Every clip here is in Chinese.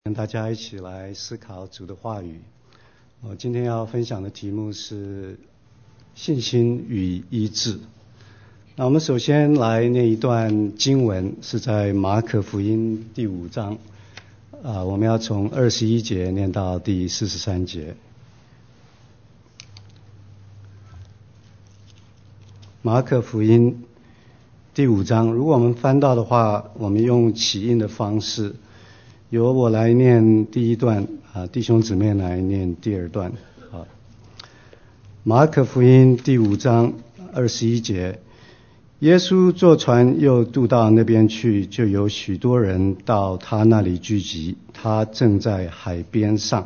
跟大家一起来思考主的话语。我今天要分享的题目是信心与医治。那我们首先来念一段经文，是在马可福音第5章，我们要从21节念到第43节。马可福音第5章，如果我们翻到的话，我们用起印的方式，由我来念第一段，弟兄姊妹来念第二段。马可福音第5章21节，耶稣坐船又渡到那边去，就有许多人到他那里聚集，他正在海边上。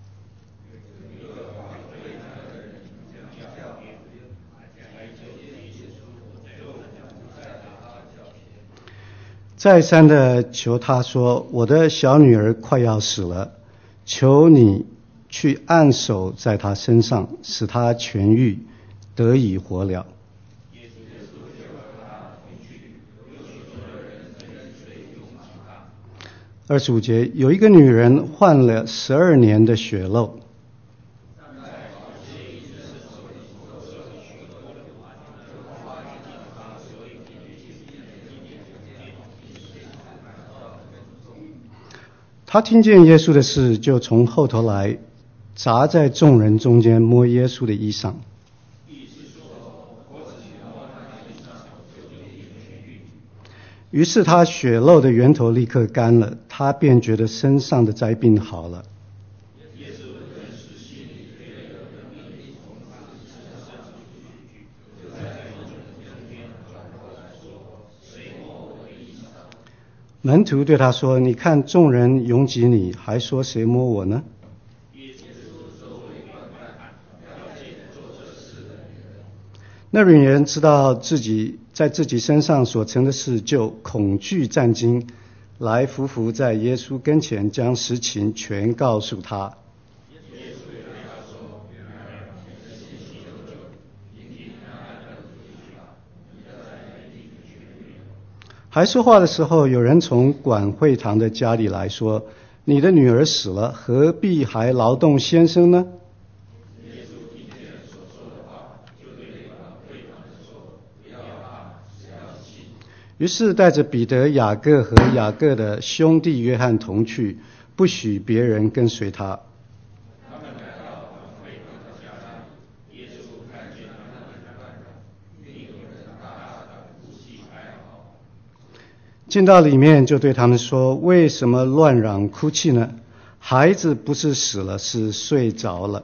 再三的求他说，我的小女儿快要死了，求你去按手在她身上，使她痊愈，得以活了。25节，有一个女人患了12年的血漏，他听见耶稣的事，就从后头来，砸在众人中间，摸耶稣的衣裳。于是他血漏的源头立刻干了，他便觉得身上的灾病好了。门徒对他说，你看众人拥挤你，还说谁摸我呢？那女人知道自己在自己身上所成的事，就恐惧战惊，来伏伏在耶稣跟前，将实情全告诉他。还说话的时候，有人从管会堂的家里来说，你的女儿死了，何必还劳动先生呢？于是带着彼得、雅各和雅各的兄弟约翰同去，不许别人跟随他。进到里面，就对他们说，为什么乱嚷哭泣呢？孩子不是死了，是睡着了。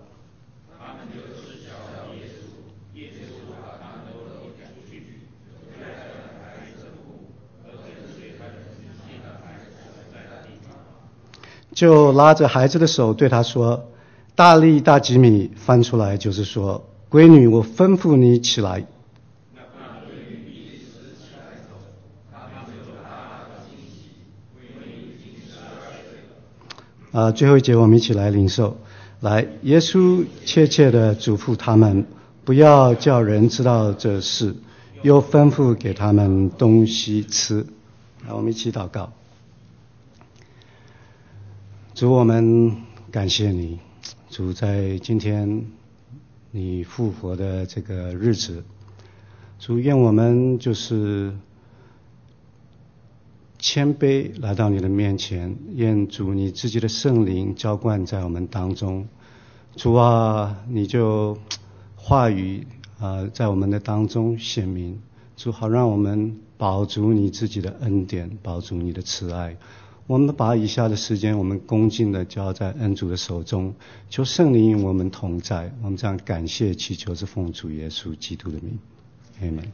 就拉着孩子的手对他说，大利大吉米，翻出来就是说，闺女，我吩咐你起来。最后一节我们一起来领受。来，耶稣切切地嘱咐他们，不要叫人知道这事，又吩咐给他们东西吃。我们一起祷告。主，我们感谢你，主，在今天你复活的这个日子，主，愿我们就是谦卑来到你的面前，愿主你自己的圣灵浇灌在我们当中。主啊，你就话语在我们的当中显明，主，好让我们饱足你自己的恩典，饱足你的慈爱。我们把以下的时间，我们恭敬的交在恩主的手中，求圣灵与我们同在。我们这样感谢祈求，是奉主耶稣基督的名，阿们。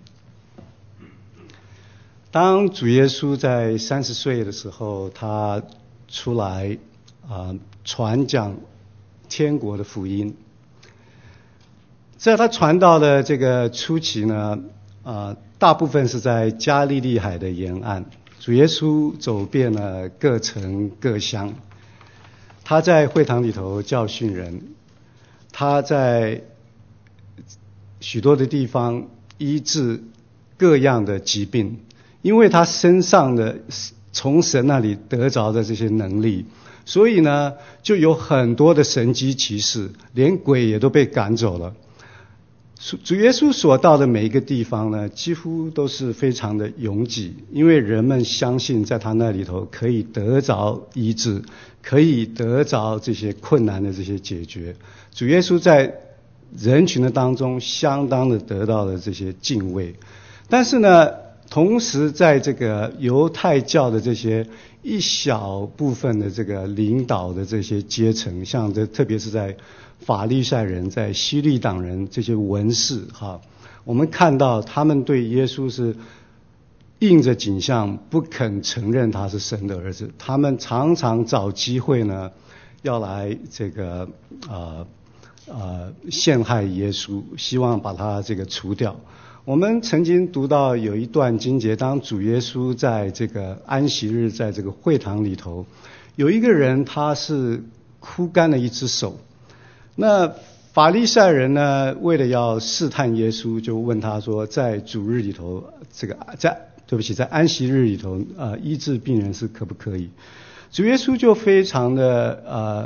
当主耶稣在30岁的时候，他出来传讲天国的福音。在他传道的这个初期呢，大部分是在加利利海的沿岸。主耶稣走遍了各城各乡，他在会堂里头教训人，他在许多的地方医治各样的疾病，因为他身上的从神那里得着的这些能力， 所以呢，就有很多的神迹奇事，连鬼也都被赶走了。主耶稣所到的每一个地方呢，几乎都是非常的拥挤，因为人们相信在他那里头可以得着医治，可以得着这些困难的这些解决。主耶稣在人群的当中相当的得到了这些敬畏，但是呢，同时在这个犹太教的这些一小部分的这个领导的这些阶层，像特别是在法利赛人、在希律党人这些文士我们看到他们对耶稣是硬着颈项，不肯承认他是神的儿子。他们常常找机会呢，要来这个陷害耶稣，希望把他这个除掉。我们曾经读到有一段经节，当主耶稣在这个安息日，在这个会堂里头，有一个人他是枯干了一只手。那法利赛人呢，为了要试探耶稣，就问他说，在主日里头，在安息日里头医治病人是可不可以？主耶稣就非常的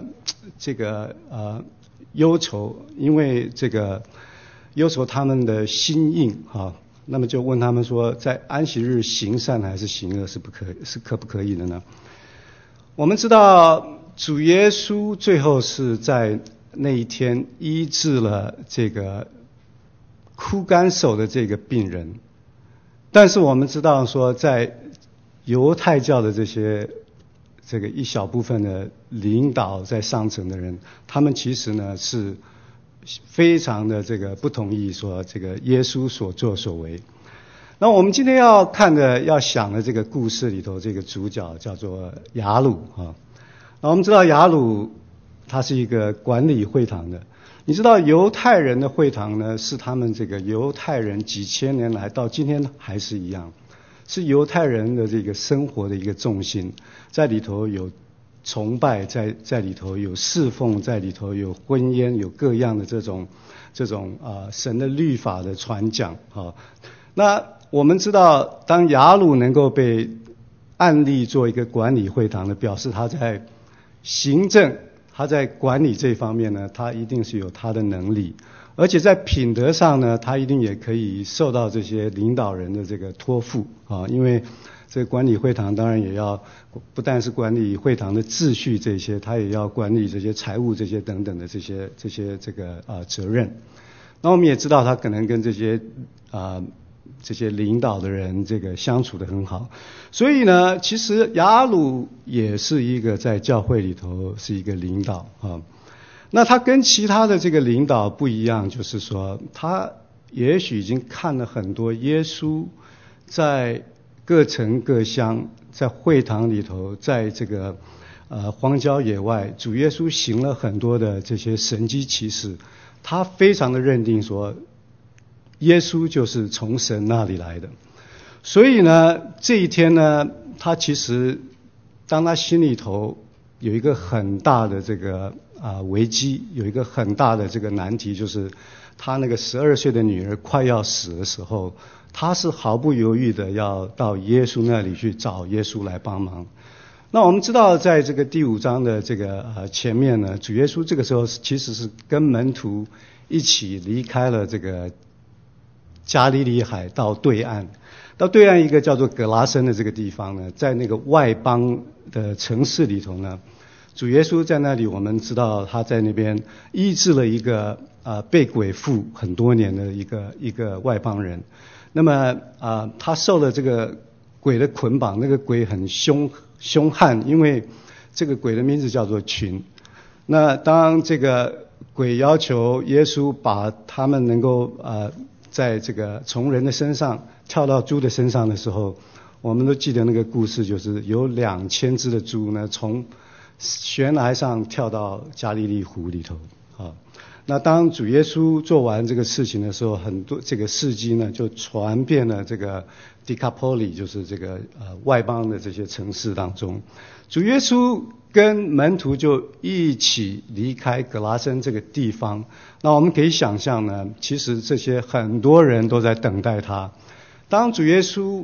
忧愁，因为这个忧愁他们的心硬那么就问他们说，在安息日行善还是行恶是可不可以的呢？我们知道主耶稣最后是在那一天医治了这个枯干手的这个病人，但是我们知道说，在犹太教的这个一小部分的领导在上层的人，他们其实呢是非常的这个不同意说这个耶稣所作所为。那我们今天要想的这个故事里头，这个主角叫做雅鲁那我们知道雅鲁他是一个管理会堂的。你知道犹太人的会堂呢，是他们这个犹太人几千年来到今天还是一样，是犹太人的这个生活的一个重心，在里头有崇拜，在里头有侍奉，在里头有婚宴，有各样的这种神的律法的传讲那我们知道，当雅鲁能够被按立做一个管理会堂的，表示他在行政，他在管理这方面呢，他一定是有他的能力，而且在品德上呢，他一定也可以受到这些领导人的这个托付因为这个管理会堂当然也要不但是管理会堂的秩序这些，他也要管理这些财务这些等等的这些责任。那我们也知道他可能跟这些领导的人这个相处得很好，所以呢，其实雅鲁也是一个在教会里头是一个领导那他跟其他的这个领导不一样，就是说他也许已经看了很多耶稣在各城各乡，在会堂里头，在这个荒郊野外，主耶稣行了很多的这些神迹奇事，他非常的认定说耶稣就是从神那里来的。所以呢，这一天呢，他其实当他心里头有一个很大的这个危机，有一个很大的这个难题，就是他那个12岁的女儿快要死的时候，他是毫不犹豫的要到耶稣那里去找耶稣来帮忙。那我们知道在这个第5章的这个前面呢，主耶稣这个时候其实是跟门徒一起离开了这个加利利海到对岸一个叫做葛拉森的这个地方呢，在那个外邦的城市里头呢，主耶稣在那里，我们知道他在那边医治了一个被鬼附很多年的一个外邦人。那么他受了这个鬼的捆绑，那个鬼很凶悍，因为这个鬼的名字叫做群。那当这个鬼要求耶稣把他们能够在这个从人的身上跳到猪的身上的时候，我们都记得那个故事，就是有2000只的猪呢从悬崖上跳到加利利湖里头那当主耶稣做完这个事情的时候，很多这个事迹呢就传遍了这个迪卡波里，就是这个外邦的这些城市当中。主耶稣跟门徒就一起离开葛拉森这个地方。那我们可以想象呢，其实这些很多人都在等待他。当主耶稣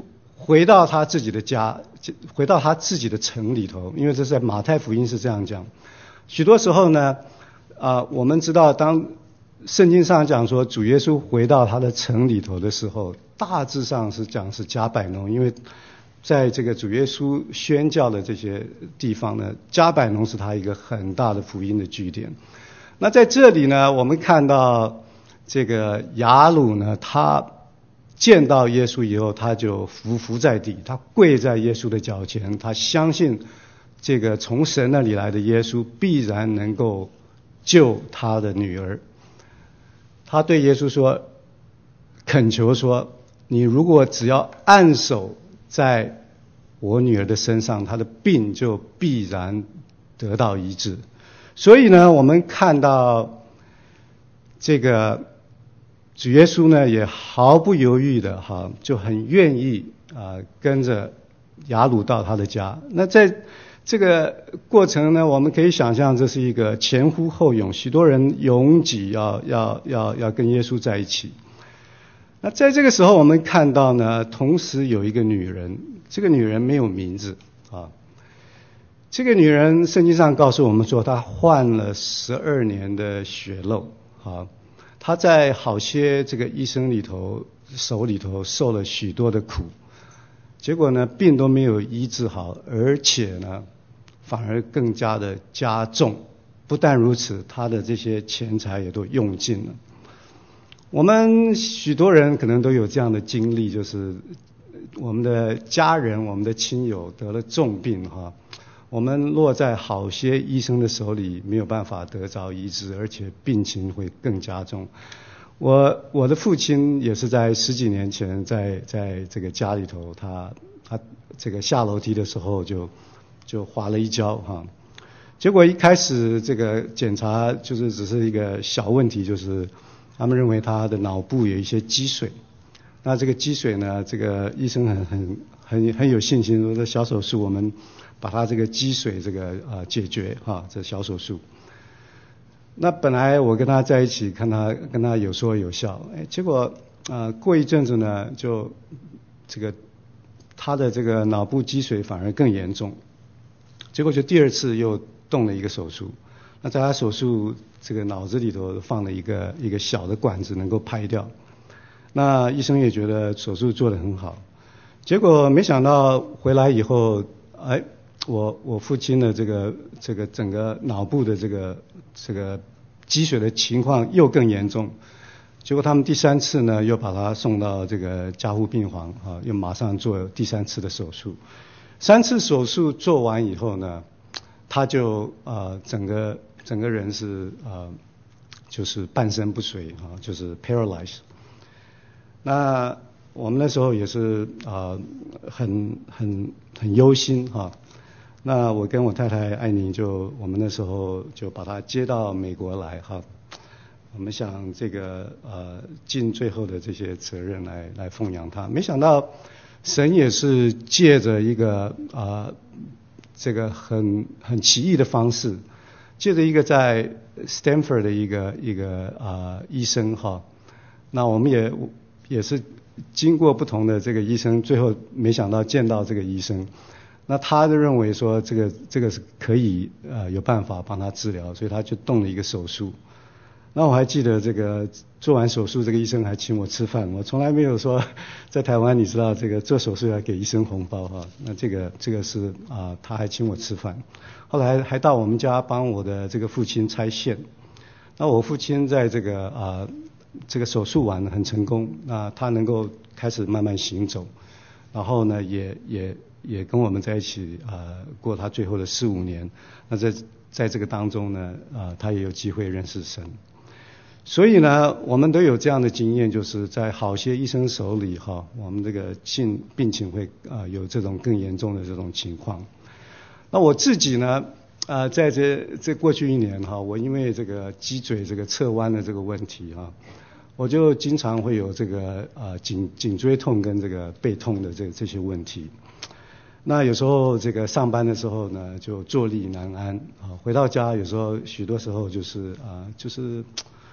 回到他自己的家，回到他自己的城里头，因为这在马太福音是这样讲。许多时候呢，我们知道当圣经上讲说主耶稣回到他的城里头的时候，大致上是讲是迦百农，因为在这个主耶稣宣教的这些地方呢，迦百农是他一个很大的福音的据点。那在这里呢，我们看到这个雅鲁呢，他见到耶稣以后，他就伏在地，他跪在耶稣的脚前，他相信这个从神那里来的耶稣必然能够救他的女儿。他对耶稣说，恳求说，你如果只要按手在我女儿的身上，她的病就必然得到医治。所以呢，我们看到这个主耶稣呢，也毫不犹豫的就很愿意跟着雅鲁到他的家。那在这个过程呢，我们可以想象这是一个前呼后拥，许多人拥挤要跟耶稣在一起。那在这个时候，我们看到呢，同时有一个女人，这个女人没有名字这个女人圣经上告诉我们说，她患了12年的血漏她在好些这个医生手里头受了许多的苦，结果呢，病都没有医治好，而且呢，反而更加的加重。不但如此，他的这些钱财也都用尽了。我们许多人可能都有这样的经历，就是我们的家人、我们的亲友得了重病我们落在好些医生的手里，没有办法得着医治，而且病情会更加重。我的父亲也是在10几年前在这个家里头，他这个下楼梯的时候就滑了一跤结果一开始这个检查就是只是一个小问题，就是他们认为他的脑部有一些积水。那这个积水呢，这个医生很有信心说，这小手术我们把他这个积水这个解决这小手术。那本来我跟他在一起，跟他有说有笑，结果过一阵子呢，就这个他的这个脑部积水反而更严重，结果就第二次又动了一个手术。那在他手术这个脑子里头放了一个小的管子，能够拍掉。那医生也觉得手术做得很好，结果没想到回来以后，我父亲的这个整个脑部的这个积水的情况又更严重。结果他们第3次呢，又把他送到这个加护病房又马上做第3次的手术。3次手术做完以后呢，他就整个人是就是半身不遂就是 paralyzed。那我们那时候也是很忧心那我跟我太太艾妮我们那时候就把她接到美国来我们想这个尽最后的这些责任来奉养她。没想到神也是借着一个这个很奇异的方式，借着一个在 Stanford 的一个医生那我们也是经过不同的这个医生，最后没想到见到这个医生，那他就认为说这个是可以有办法帮他治疗，所以他就动了一个手术。那我还记得这个做完手术，这个医生还请我吃饭。我从来没有说在台湾，你知道这个做手术要给医生红包那这个是他还请我吃饭。后来还到我们家帮我的这个父亲拆线。那我父亲在这个手术完很成功，那他能够开始慢慢行走，然后呢也跟我们在一起过他最后的4、5年。那在这个当中呢他也有机会认识神。所以呢我们都有这样的经验，就是在好些医生手里我们这个病情会有这种更严重的这种情况。那我自己呢在这过去1年我因为这个脊椎这个侧弯的这个问题我就经常会有这个颈椎痛跟这个背痛的这些问题。那有时候这个上班的时候呢就坐立难安回到家有时候许多时候就是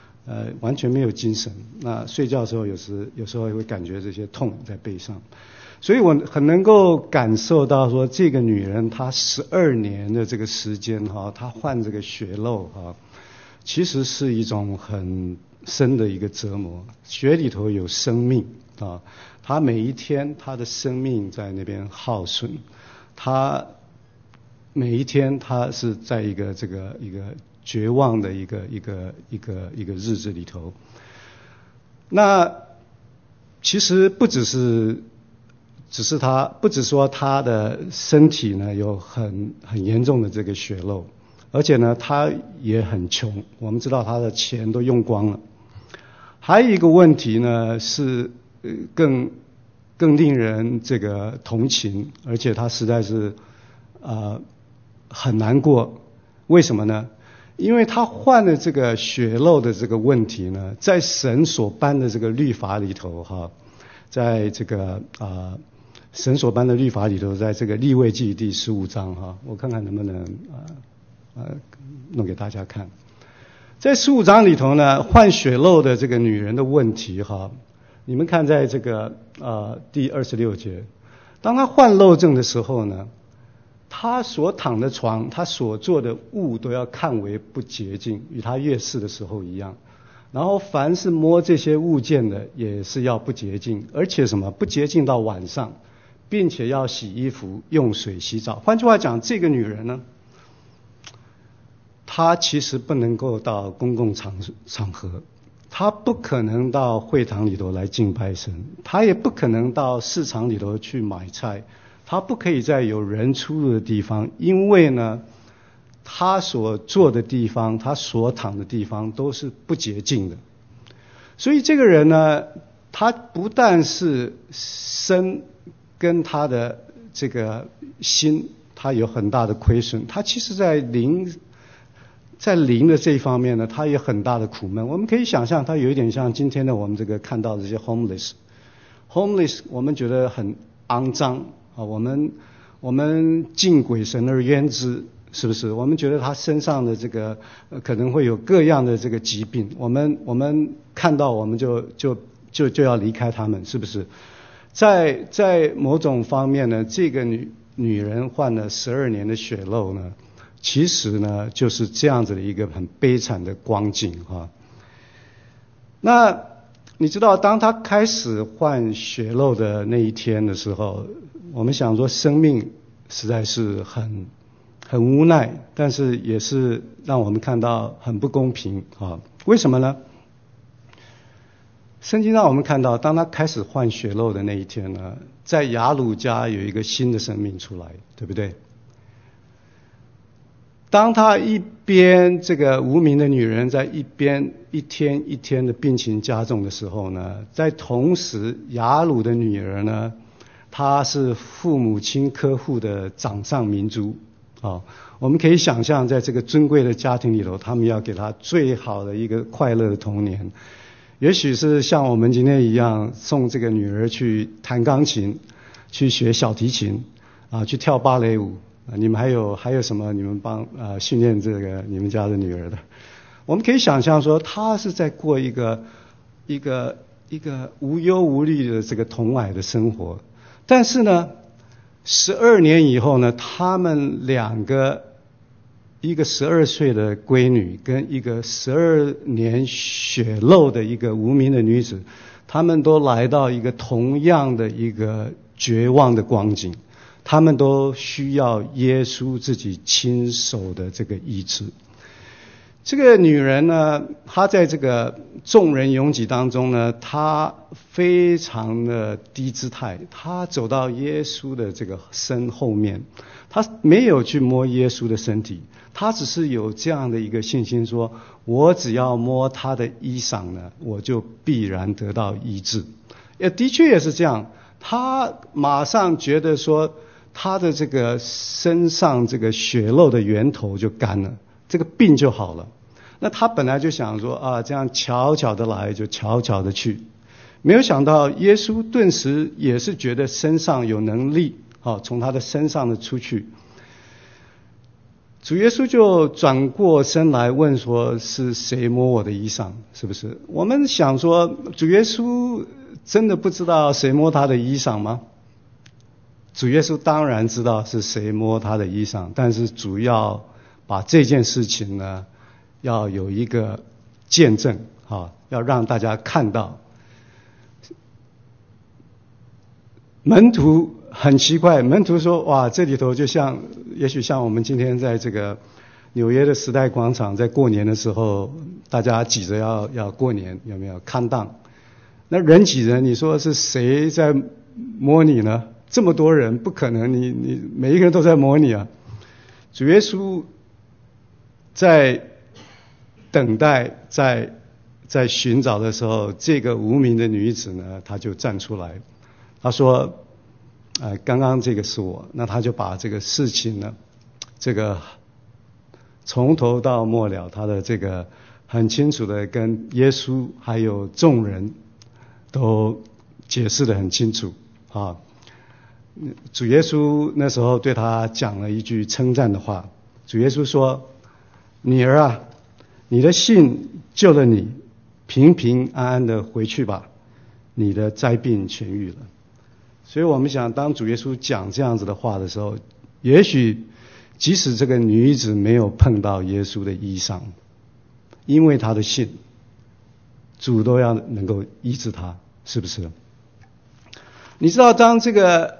完全没有精神。那睡觉的时候有时候也会感觉这些痛在背上。 所以我很能够感受到说，这个女人她12年的这个时间她患这个血漏其实是一种很深的一个折磨。血里头有生命她每一天她的生命在那边耗损，她每一天她是在一个绝望的一个日子里头。那其实不只是他，不只说他的身体呢有很严重的这个血漏，而且呢他也很穷，我们知道他的钱都用光了。还有一个问题呢是更令人这个同情，而且他实在是很难过。为什么呢？因为他患了这个血漏的这个问题呢，在神所颁的这个律法里头在这个神所颁的律法里头，在这个利未记第15章我看看能不能弄给大家看。在15章里头呢，患血漏的这个女人的问题你们看在这个第26节，当她患漏症的时候呢，她所躺的床，她所做的物都要看为不洁净，与她月事的时候一样。然后凡是摸这些物件的也是要不洁净，而且什么不洁净到晚上，并且要洗衣服用水洗澡。换句话讲，这个女人呢，她其实不能够到公共场合，她不可能到会堂里头来敬拜神，她也不可能到市场里头去买菜，她不可以在有人出入的地方，因为呢他所坐的地方，他所躺的地方都是不洁净的。所以这个人呢，他不但是身跟他的这个心他有很大的亏损，他其实在灵的这一方面呢，他也很大的苦闷。我们可以想象，他有一点像今天的我们这个看到的这些 homeless， 我们觉得很肮脏我们敬鬼神而冤之，是不是？我们觉得他身上的这个可能会有各样的这个疾病，我们看到我们就要离开他们，是不是？在某种方面呢，这个女人患了12年的血漏呢，其实呢就是这样子的一个很悲惨的光景那你知道，当她开始患血漏的那一天的时候，我们想说生命实在是很无奈，但是也是让我们看到很不公平为什么呢？圣经让我们看到，当他开始患血漏的那一天呢，在雅鲁家有一个新的生命出来，对不对？当他一边这个无名的女人在一边一天一天的病情加重的时候呢，在同时雅鲁的女儿呢，她是父母亲科户的掌上明珠我们可以想象，在这个尊贵的家庭里头，他们要给她最好的一个快乐的童年。也许是像我们今天一样，送这个女儿去弹钢琴，去学小提琴去跳芭蕾舞你们还有什么？你们帮训练这个你们家的女儿的？我们可以想象说，她是在过一个无忧无虑的这个童蔼的生活。但是呢，12年以后呢，他们两个，一个12岁的闺女跟一个12年血漏的一个无名的女子，他们都来到一个同样的一个绝望的光景，他们都需要耶稣自己亲手的这个医治。这个女人呢，她在这个众人拥挤当中呢，她非常的低姿态，她走到耶稣的这个身后面，她没有去摸耶稣的身体，她只是有这样的一个信心说，我只要摸他的衣裳呢，我就必然得到医治。的确也是这样，她马上觉得说，她的这个身上这个血漏的源头就干了，这个病就好了。那他本来就想说这样悄悄的来，就悄悄的去，没有想到耶稣顿时也是觉得身上有能力从他的身上的出去。主耶稣就转过身来问说，是谁摸我的衣裳？是不是？我们想说，主耶稣真的不知道谁摸他的衣裳吗？ 主耶稣当然知道是谁摸他的衣裳，但是主要把这件事情呢，要有一个见证要让大家看到。门徒很奇怪，门徒说：“哇，这里头就像，也许像我们今天在这个纽约的时代广场，在过年的时候，大家挤着要过年，有没有countdown？那人挤人，你说是谁在摸你呢？这么多人，不可能，你每一个人都在摸你啊！主耶稣在等待，在寻找的时候，这个无名的女子呢，她就站出来。他说：刚刚这个是我。那他就把这个事情呢，这个从头到末了，他的这个很清楚的跟耶稣还有众人都解释得很清楚啊。主耶稣那时候对他讲了一句称赞的话。主耶稣说：“女儿啊，你的信救了你，平平安安的回去吧，你的灾病痊愈了。”所以我们想，当主耶稣讲这样子的话的时候，也许即使这个女子没有碰到耶稣的衣裳，因为她的信，主都要能够医治她，是不是？你知道，当这个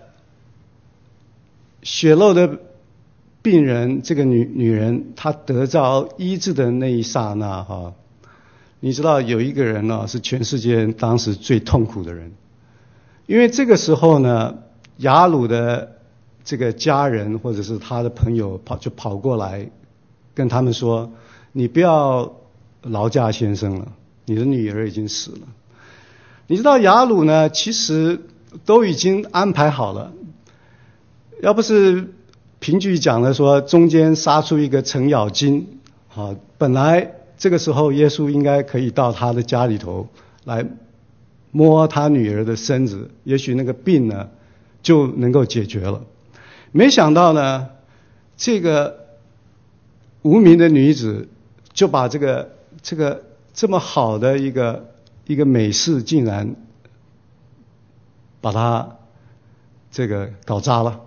血漏的病人，这个女人，她得到医治的那一刹那你知道有一个人呢，是全世界当时最痛苦的人。因为这个时候呢，雅鲁的这个家人或者是他的朋友跑过来跟他们说：“你不要劳驾先生了，你的女儿已经死了。”你知道雅鲁呢，其实都已经安排好了，要不是评剧讲的说中间杀出一个程咬金，本来这个时候耶稣应该可以到他的家里头来摸他女儿的身子，也许那个病呢就能够解决了。没想到呢，这个无名的女子就把这个这么好的一个美事，竟然把它这个搞砸了。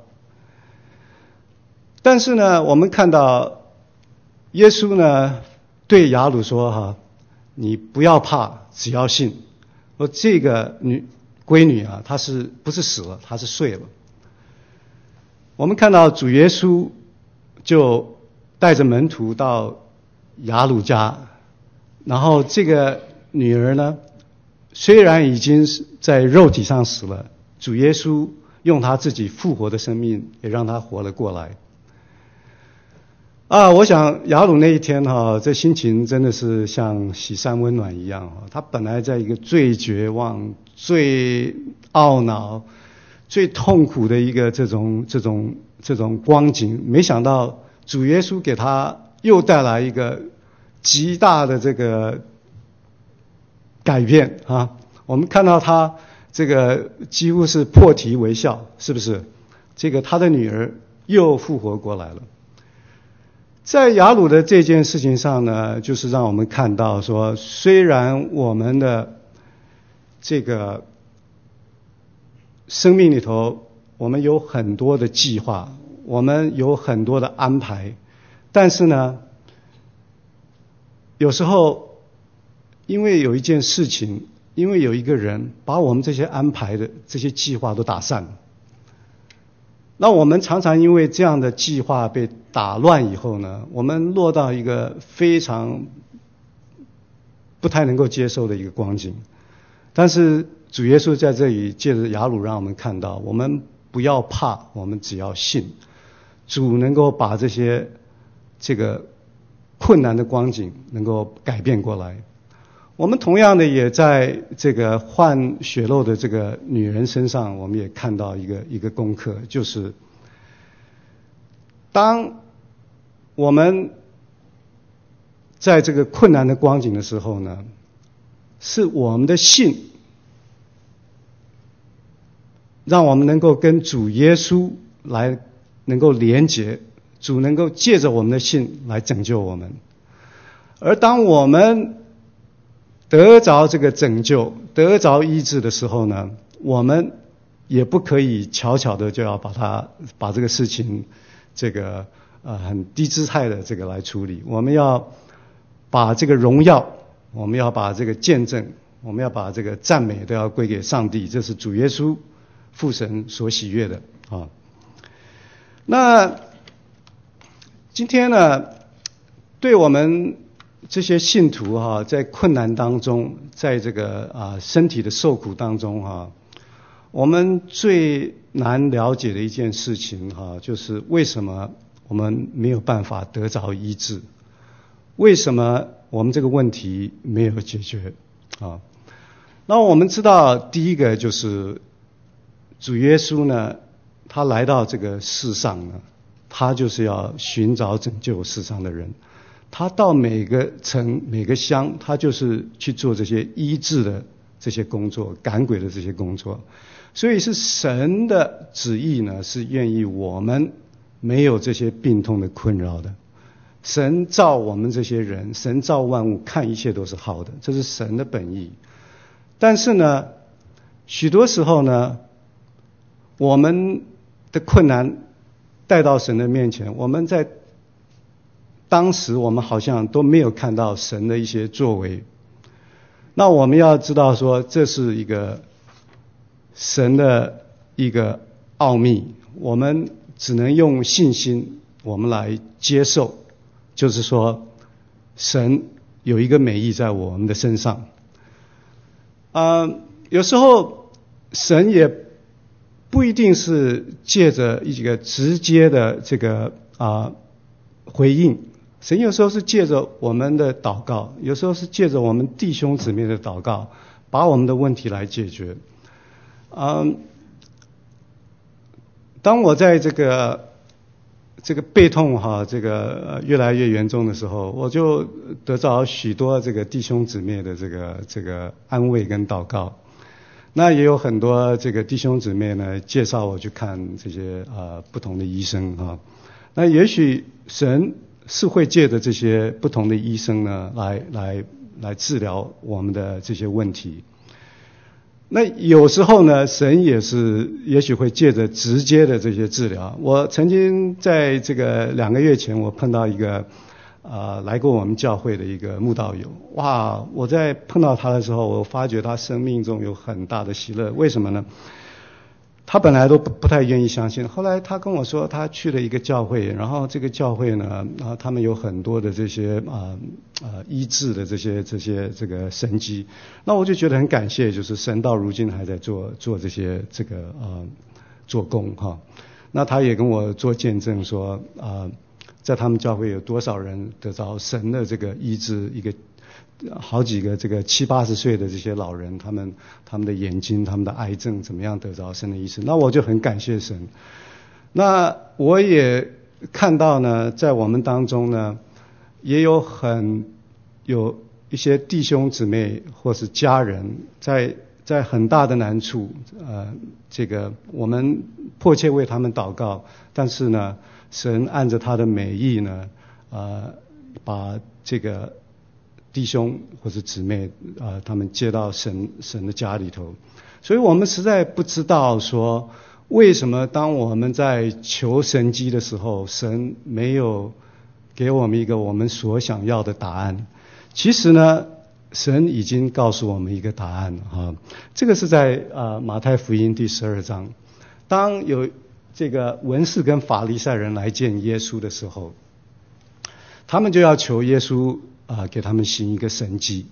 但是呢，我们看到耶稣呢对雅鲁说：“你不要怕，只要信。”这个闺女啊，她不是死了，她是睡了。我们看到主耶稣就带着门徒到雅鲁家，然后这个女儿呢，虽然已经在肉体上死了，主耶稣用他自己复活的生命，也让她活了过来。我想雅鲁那一天这心情真的是像喜山温暖一样他本来在一个最绝望、最懊恼、最痛苦的一个这种光景，没想到主耶稣给他又带来一个极大的这个改变我们看到他这个几乎是破涕为笑，是不是？这个他的女儿又复活过来了。在雅鲁的这件事情上呢，就是让我们看到说，虽然我们的这个生命里头，我们有很多的计划，我们有很多的安排，但是呢，有时候因为有一件事情，因为有一个人把我们这些安排的这些计划都打散了。那我们常常因为这样的计划被打乱以后呢，我们落到一个非常不太能够接受的一个光景。但是主耶稣在这里借着雅鲁让我们看到，我们不要怕，我们只要信，主能够把这个困难的光景能够改变过来。我们同样的也在这个患血漏的这个女人身上，我们也看到一个功课，就是当我们在这个困难的光景的时候呢，是我们的信让我们能够跟主耶稣来能够连结，主能够借着我们的信来拯救我们。而当我们得着这个拯救，得着医治的时候呢，我们也不可以悄悄的就要把这个事情很低姿态的来处理。我们要把这个荣耀，我们要把这个见证，我们要把这个赞美都要归给上帝，这是主耶稣父神所喜悦的啊。那今天呢，对我们这些信徒在困难当中，在这个身体的受苦当中我们最难了解的一件事情就是为什么我们没有办法得着医治，为什么我们这个问题没有解决啊？那我们知道，第一个就是主耶稣呢，他来到这个世上呢，他就是要寻找拯救世上的人。他到每个城每个乡，他就是去做这些医治的这些工作，赶鬼的这些工作。所以是神的旨意呢，是愿意我们没有这些病痛的困扰的。神造我们这些人，神造万物，看一切都是好的，这是神的本意。但是呢，许多时候呢，我们的困难带到神的面前，我们在当时我们好像都没有看到神的一些作为。那我们要知道说，这是一个神的一个奥秘，我们只能用信心我们来接受，就是说神有一个美意在我们的身上。有时候神也不一定是借着一个直接的回应，神有时候是借着我们的祷告，有时候是借着我们弟兄姊妹的祷告，把我们的问题来解决。当我在这个背痛越来越严重的时候，我就得到许多弟兄姊妹的这个安慰跟祷告。那也有很多弟兄姊妹呢介绍我去看这些不同的医生那也许神是会借着这些不同的医生呢来治疗我们的这些问题。那有时候呢，神也许会借着直接的这些治疗。我曾经在2个月前，我碰到一个来过我们教会的一个慕道友。哇！我在碰到他的时候，我发觉他生命中有很大的喜乐。为什么呢？他本来都不太愿意相信，后来他跟我说，他去了一个教会，然后这个教会呢，他们有很多的这些医治的这个神迹。那我就觉得很感谢，就是神到如今还在做这些做工那他也跟我做见证说在他们教会有多少人得着神的这个医治，好几个70、80岁的这些老人，他们的眼睛、他们的癌症怎么样得着神的医治。那我就很感谢神。那我也看到呢，在我们当中呢，也有一些弟兄姊妹或是家人在很大的难处，我们迫切为他们祷告，但是呢，神按着他的美意呢，把弟兄或是姊妹他们接到神的家里头。所以我们实在不知道说，为什么当我们在求神迹的时候，神没有给我们一个我们所想要的答案。其实呢，神已经告诉我们一个答案了这个是在马太福音第12章，当有文士跟法利赛人来见耶稣的时候，他们就要求耶稣给他们行一个神迹。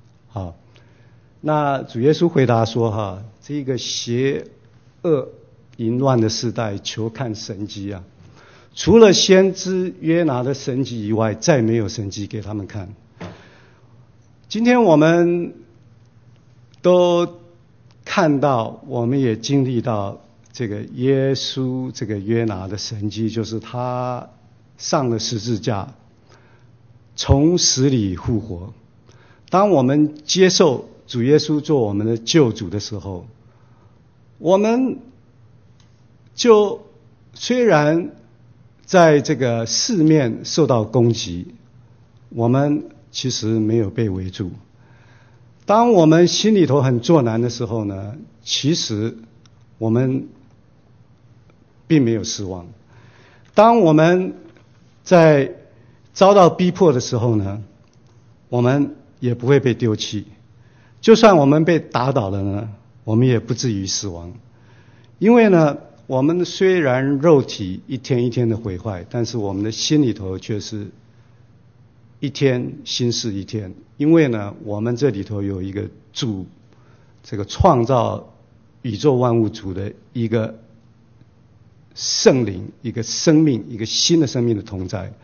那主耶稣回答说这个邪恶淫乱的世代求看神迹除了先知约拿的神迹以外，再没有神迹给他们看。今天我们都看到，我们也经历到耶稣约拿的神迹，就是他上了十字架，从死里复活。当我们接受主耶稣做我们的救主的时候，我们就虽然在四面受到攻击，我们其实没有被围住。当我们心里头很作难的时候呢，其实我们并没有失望。当我们在遭到逼迫的时候呢，我们也不会被丢弃。就算我们被打倒了呢，我们也不至于死亡。因为呢，我们虽然肉体一天一天的毁坏，但是我们的心里头却是一天新似一天。因为呢，我们这里头有一个主，这个创造宇宙万物主的一个圣灵，一个生命，一个新的生命的同在。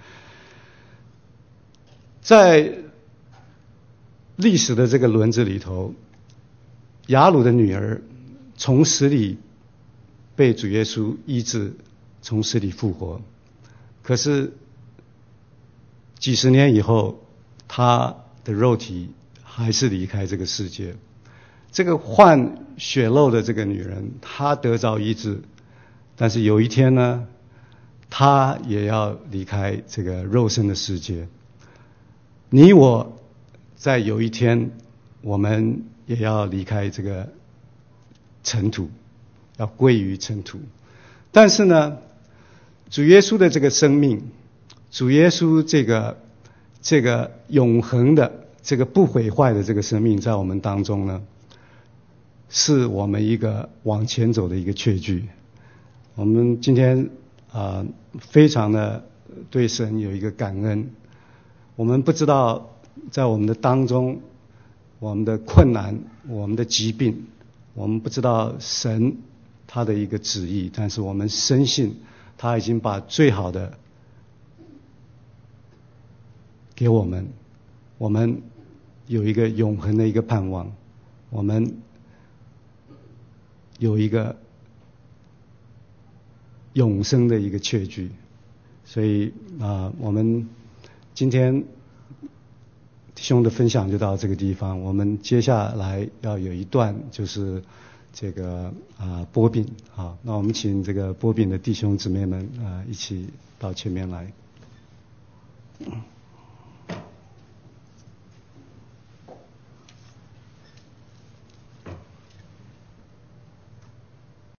在历史的这个轮子里头，雅鲁的女儿从死里被主耶稣医治，从死里复活。可是几十年以后，她的肉体还是离开这个世界。这个患血漏的这个女人，她得着医治，但是有一天呢，她也要离开这个肉身的世界。你我在有一天，我们也要离开这个尘土，要归于尘土。但是呢，主耶稣的这个生命，主耶稣这个永恒的、这个不毁坏的这个生命，在我们当中呢，是我们一个往前走的一个确据。我们今天非常的对神有一个感恩。我们不知道在我们的当中，我们的困难，我们的疾病，我们不知道神他的一个旨意，但是我们深信他已经把最好的给我们，我们有一个永恒的一个盼望，我们有一个永生的一个确据。所以我们今天弟兄的分享就到这个地方。我们接下来要有一段就是这个播饼。好，那我们请这个播饼的弟兄姊妹们一起到前面来。